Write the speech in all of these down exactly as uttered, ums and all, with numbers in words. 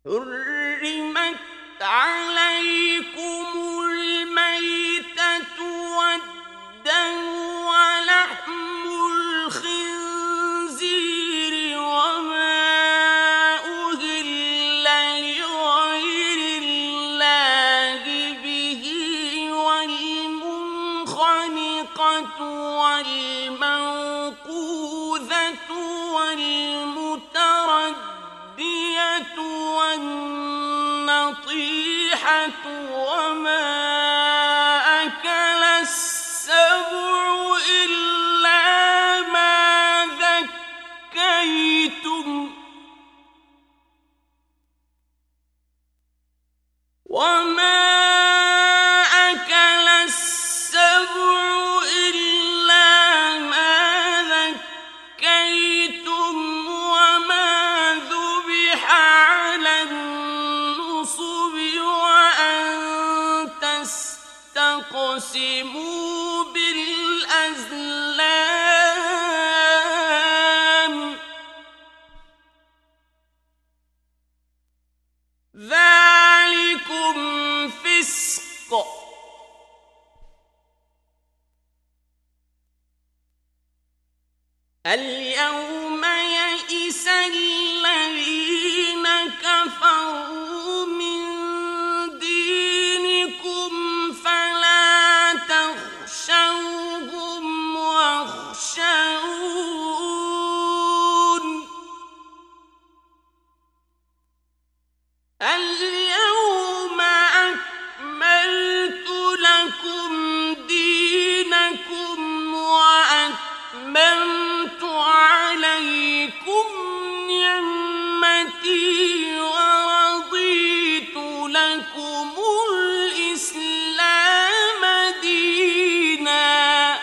حرمت عليكم الميتة والدم ولحم الخنزير وما أهل لغير الله به والمنخنقة والموقوذة والمتردية والنطيحة وما أكل السبع إلا ما ذكيتم وما أكل السبع إلا ما ذكيتم وما ذبح على النصب وأن تستقسموا بالأزلام ذلكم فسق اليوم يئس الذين كفروا من دينكم فلا تخشوهم واخشون اليوم أكملت لكم دينكم وأتممت عليكم نعمتي ورضيت لكم الإسلام دينا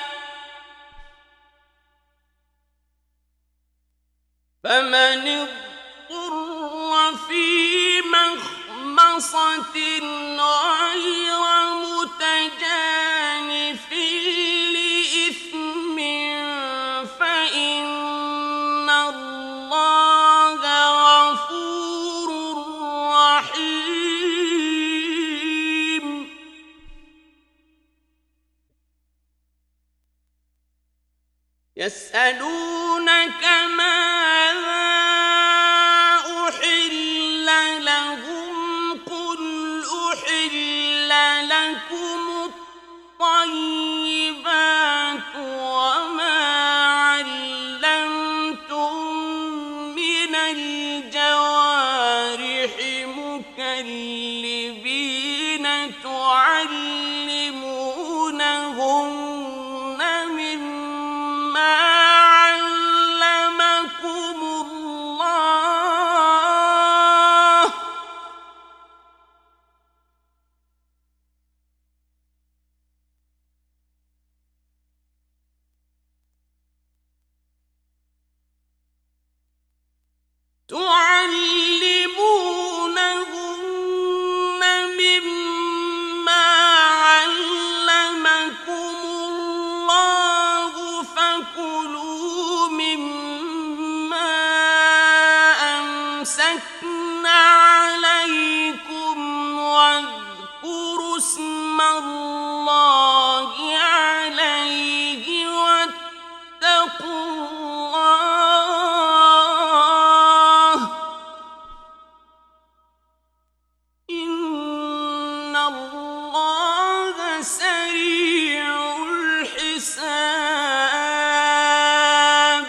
فمن اضطر في مخمصة غير متجانف لإثم فإن الله غفور رحيم يسألونك ماذا أحل لهم قل أحل لكم الطيبات وما علمتم من الجوارح مكلبين تعلمونهن مما علمكم الله تعلمونهن مما علمكم الله فكلوا مما أمسكن عليكم واذكروا اسم الله عليه واتقوا الله إن الله سريع الحساب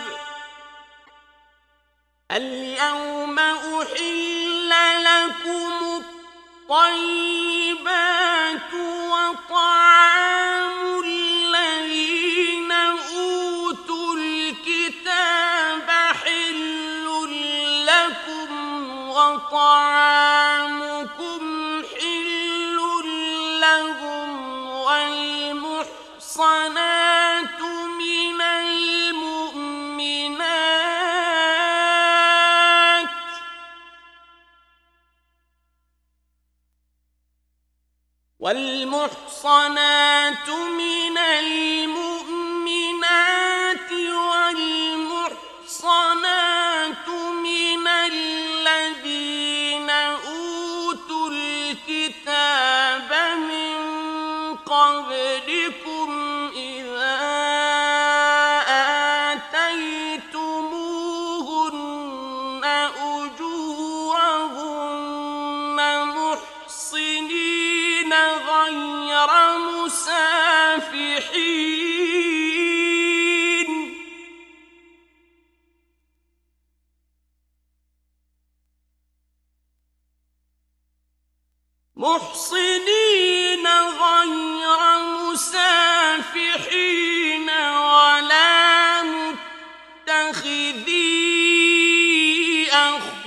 اليوم أحل لكم الطيبات وطعام الذين أوتوا الكتاب حل لكم وطعامكم حل لهم والمحصنات من المؤمنات والمحصنات من المؤمنات والمحصنات من الذين أجورهن محصنين غير مسافحين محصنين غير مسافحين ولا متخذي أخدان